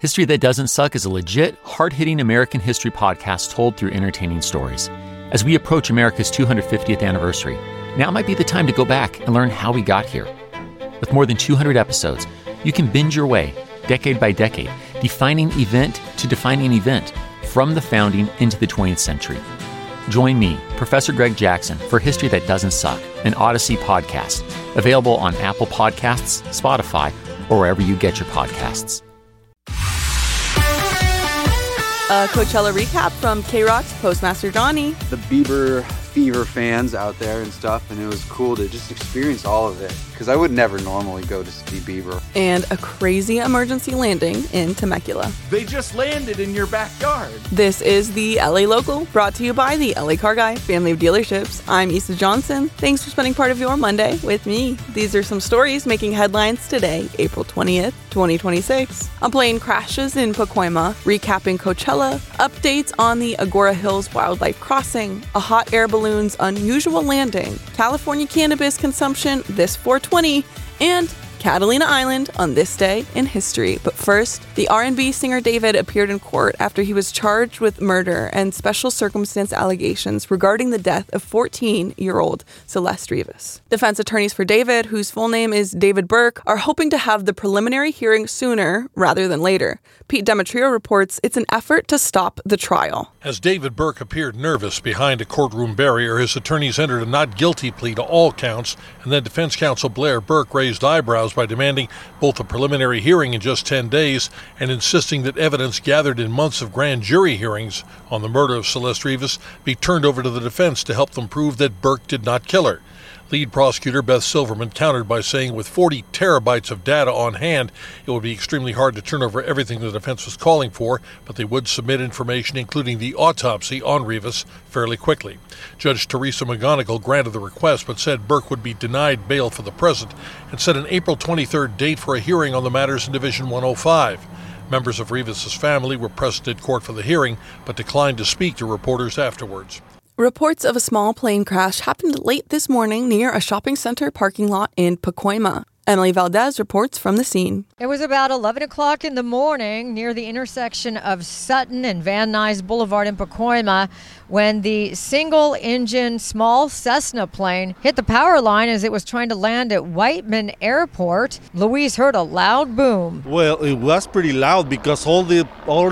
History That Doesn't Suck is a legit, hard-hitting American history podcast told through entertaining stories. As we approach America's 250th anniversary, now might be the time to go back and learn how we got here. With more than 200 episodes, you can binge your way, decade by decade, defining event to defining event, from the founding into the 20th century. Join me, Professor Greg Jackson, for History That Doesn't Suck, an Odyssey podcast, available on Apple Podcasts, Spotify, or wherever you get your podcasts. A Coachella recap from K-Rock's Postmaster Johnny. The Bieber Fever fans out there and stuff, and it was cool to just experience all of it, because I would never normally go to see Bieber. And a crazy emergency landing in Temecula. They just landed in your backyard. This is the LA Local, brought to you by the LA Car Guy family of dealerships. I'm Issa Johnson. Thanks for spending part of your Monday with me. These are some stories making headlines today, April 20th, 2026. A plane crashes in Pacoima, recapping Coachella, updates on the Agora Hills Wildlife Crossing, a hot air balloon's unusual landing, California cannabis consumption this 420, and Catalina Island on this day in history. But first, the R&B singer David appeared in court after he was charged with murder and special circumstance allegations regarding the death of 14-year-old Celeste Rivas. Defense attorneys for David, whose full name is David Burke, are hoping to have the preliminary hearing sooner rather than later. Pete Demetrio reports it's an effort to stop the trial. As David Burke appeared nervous behind a courtroom barrier, his attorneys entered a not guilty plea to all counts, and then defense counsel Blair Burke raised eyebrows by demanding both a preliminary hearing in just 10 days and insisting that evidence gathered in months of grand jury hearings on the murder of Celeste Rivas be turned over to the defense to help them prove that Burke did not kill her. Lead prosecutor Beth Silverman countered by saying with 40 terabytes of data on hand, it would be extremely hard to turn over everything the defense was calling for, but they would submit information including the autopsy on Rivas fairly quickly. Judge Teresa McGonigal granted the request but said Burke would be denied bail for the present and set an April 23rd date for a hearing on the matters in Division 105. Members of Rivas' family were present at court for the hearing but declined to speak to reporters afterwards. Reports of a small plane crash happened late this morning near a shopping center parking lot in Pacoima. Emily Valdez reports from the scene. It was about 11 o'clock in the morning near the intersection of Sutton and Van Nuys Boulevard in Pacoima when the single-engine small Cessna plane hit the power line as it was trying to land at Whiteman Airport. Louise heard a loud boom. Well, it was pretty loud because all the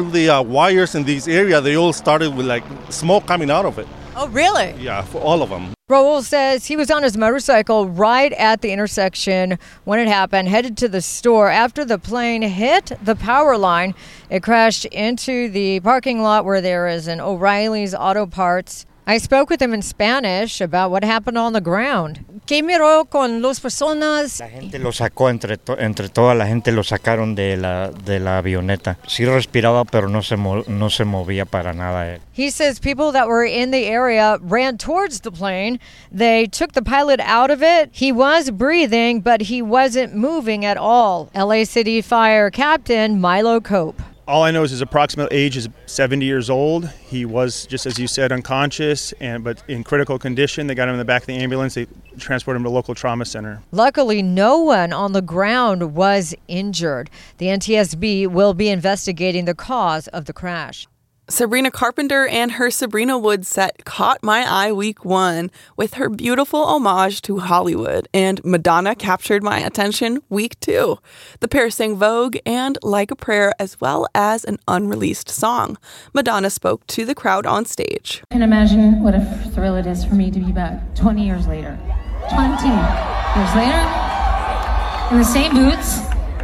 wires in this area, they all started with like smoke coming out of it. Oh, really? Yeah, for all of them. Raul says he was on his motorcycle right at the intersection when it happened, headed to the store. After the plane hit the power line, it crashed into the parking lot where there is an O'Reilly's Auto Parts. I spoke with him in Spanish about what happened on the ground. ¿Qué miró con las personas? La gente lo sacó, entre toda la gente lo sacaron de la avioneta. Sí respiraba, pero no se movía para nada. He says people that were in the area ran towards the plane. They took the pilot out of it. He was breathing, but he wasn't moving at all. LA City Fire Captain Milo Cope. All I know is his approximate age is 70 years old. He was, just as you said, unconscious, but in critical condition. They got him in the back of the ambulance. They transported him to a local trauma center. Luckily, no one on the ground was injured. The NTSB will be investigating the cause of the crash. Sabrina Carpenter and her Sabrina Wood set caught my eye week 1 with her beautiful homage to Hollywood, and Madonna captured my attention week 2. The pair sang Vogue and Like a Prayer as well as an unreleased song. Madonna spoke to the crowd on stage. I can imagine what a thrill it is for me to be back 20 years later. 20 years later, in the same boots,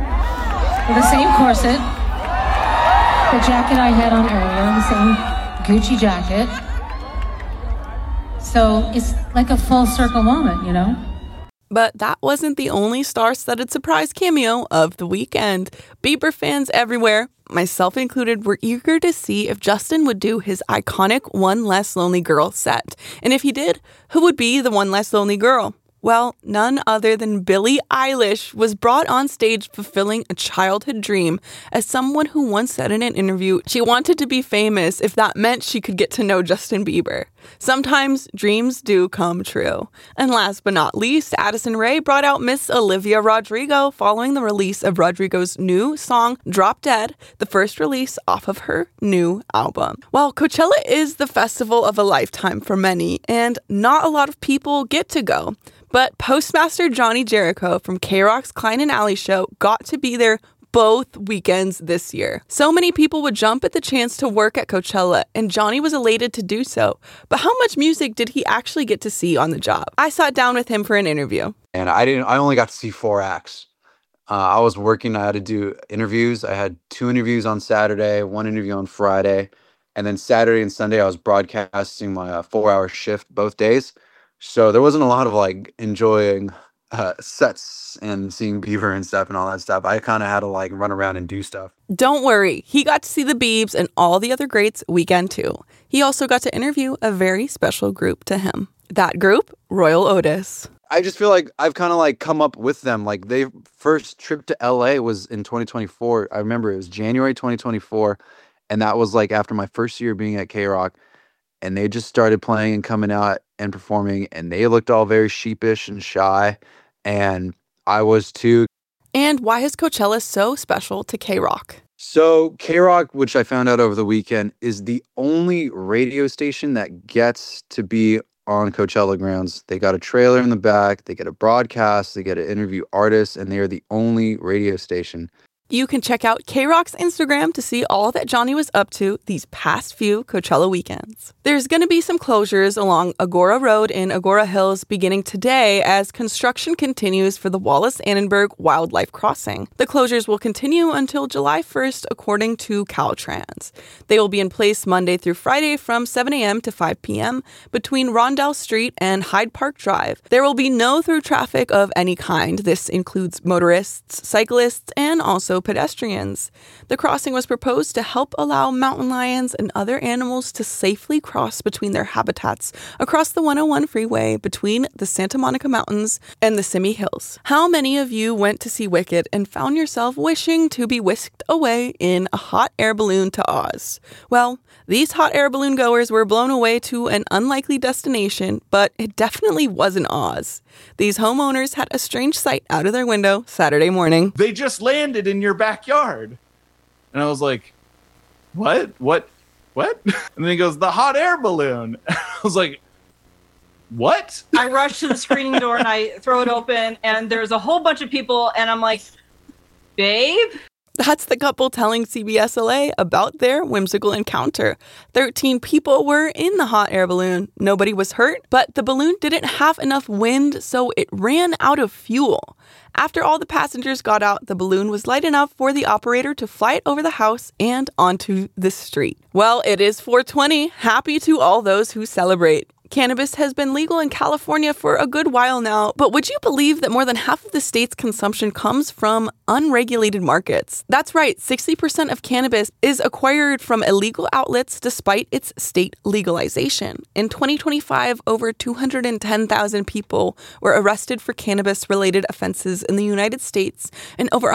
with the same corset, the jacket I had on earlier, the same Gucci jacket. So it's like a full circle moment, you know? But that wasn't the only star-studded surprise cameo of the weekend. Bieber fans everywhere, myself included, were eager to see if Justin would do his iconic One Less Lonely Girl set. And if he did, who would be the one less lonely girl? Well, none other than Billie Eilish was brought on stage fulfilling a childhood dream. As someone who once said in an interview, she wanted to be famous if that meant she could get to know Justin Bieber. Sometimes dreams do come true. And last but not least, Addison Rae brought out Miss Olivia Rodrigo following the release of Rodrigo's new song, Drop Dead, the first release off of her new album. Well, Coachella is the festival of a lifetime for many, and not a lot of people get to go. But Postmaster Johnny Jericho from K-Rock's Klein and Alley show got to be there both weekends this year. So many people would jump at the chance to work at Coachella, and Johnny was elated to do so. But how much music did he actually get to see on the job? I sat down with him for an interview. And I only got to see 4 acts. I was working, I had to do interviews. I had 2 interviews on Saturday, 1 interview on Friday. And then Saturday and Sunday, I was broadcasting my 4-hour shift both days. So there wasn't a lot of like enjoying sets and seeing Bieber and stuff and all that stuff. I kind of had to like run around and do stuff. Don't worry, he got to see the Biebs and all the other greats weekend too. He also got to interview a very special group to him. That group, Royal Otis. I just feel like I've kind of like come up with them. Like their first trip to LA was in 2024. I remember it was January 2024. And that was like after my first year being at K-Rock. And they just started playing and coming out and performing. And they looked all very sheepish and shy. And I was too. And why is Coachella so special to K-Rock? So K-Rock, which I found out over the weekend, is the only radio station that gets to be on Coachella grounds. They got a trailer in the back. They get a broadcast. They get to interview artists. And they are the only radio station. You can check out K-Rock's Instagram to see all that Johnny was up to these past few Coachella weekends. There's going to be some closures along Agora Road in Agora Hills beginning today as construction continues for the Wallace Annenberg Wildlife Crossing. The closures will continue until July 1st, according to Caltrans. They will be in place Monday through Friday from 7 a.m. to 5 p.m. between Rondell Street and Hyde Park Drive. There will be no through traffic of any kind. This includes motorists, cyclists, and also pedestrians. The crossing was proposed to help allow mountain lions and other animals to safely cross between their habitats across the 101 freeway between the Santa Monica Mountains and the Simi Hills. How many of you went to see Wicked and found yourself wishing to be whisked away in a hot air balloon to Oz? Well, these hot air balloon goers were blown away to an unlikely destination, but it definitely wasn't Oz. These homeowners had a strange sight out of their window Saturday morning. They just landed in your backyard. And I was like, what? And then he goes, the hot air balloon. I was like, what? I rush to the screening door and I throw it open and there's a whole bunch of people and I'm like, babe? That's the couple telling CBS LA about their whimsical encounter. 13 people were in the hot air balloon. Nobody was hurt, but the balloon didn't have enough wind, so it ran out of fuel. After all the passengers got out, the balloon was light enough for the operator to fly it over the house and onto the street. Well, it is 420. Happy to all those who celebrate. Cannabis has been legal in California for a good while now, but would you believe that more than half of the state's consumption comes from unregulated markets? That's right, 60% of cannabis is acquired from illegal outlets despite its state legalization. In 2025, over 210,000 people were arrested for cannabis-related offenses in the United States, and over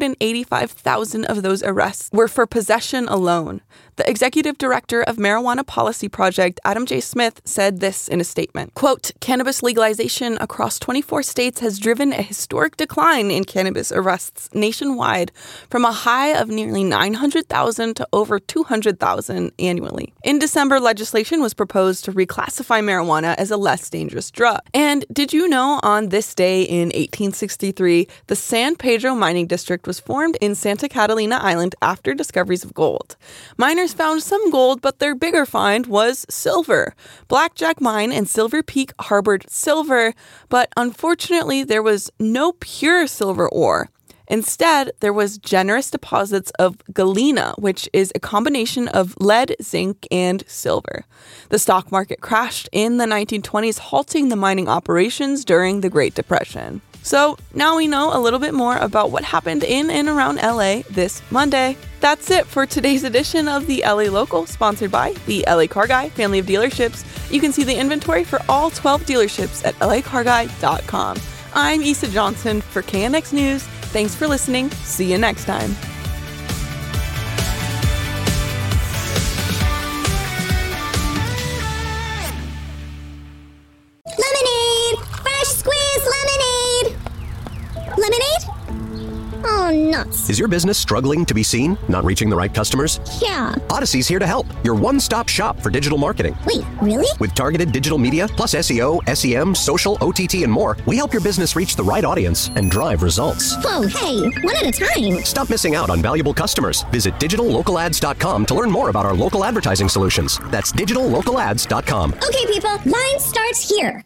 185,000 of those arrests were for possession alone. The executive director of Marijuana Policy Project, Adam J. Smith, said this in a statement. Quote, cannabis legalization across 24 states has driven a historic decline in cannabis arrests nationwide from a high of nearly 900,000 to over 200,000 annually. In December, legislation was proposed to reclassify marijuana as a less dangerous drug. And did you know on this day in 1863, the San Pedro Mining District was formed in Santa Catalina Island after discoveries of gold? Miners found some gold, but their bigger find was silver. Blackjack Mine and Silver Peak harbored silver, but unfortunately there was no pure silver ore. Instead, there was generous deposits of galena, which is a combination of lead, zinc, and silver. The stock market crashed in the 1920s, halting the mining operations during the Great Depression. So now we know a little bit more about what happened in and around LA this Monday. That's it for today's edition of the LA Local, sponsored by the LA Car Guy family of dealerships. You can see the inventory for all 12 dealerships at lacarguy.com. I'm Issa Johnson for KNX News. Thanks for listening. See you next time. lots. Is your business struggling to be seen? Not reaching the right customers? Yeah. Odyssey's here to help. Your one-stop shop for digital marketing. Wait, really? With targeted digital media, plus SEO, SEM, social, OTT, and more, we help your business reach the right audience and drive results. Whoa, hey, one at a time. Stop missing out on valuable customers. Visit digitallocalads.com to learn more about our local advertising solutions. That's digitallocalads.com. Okay, people, line starts here.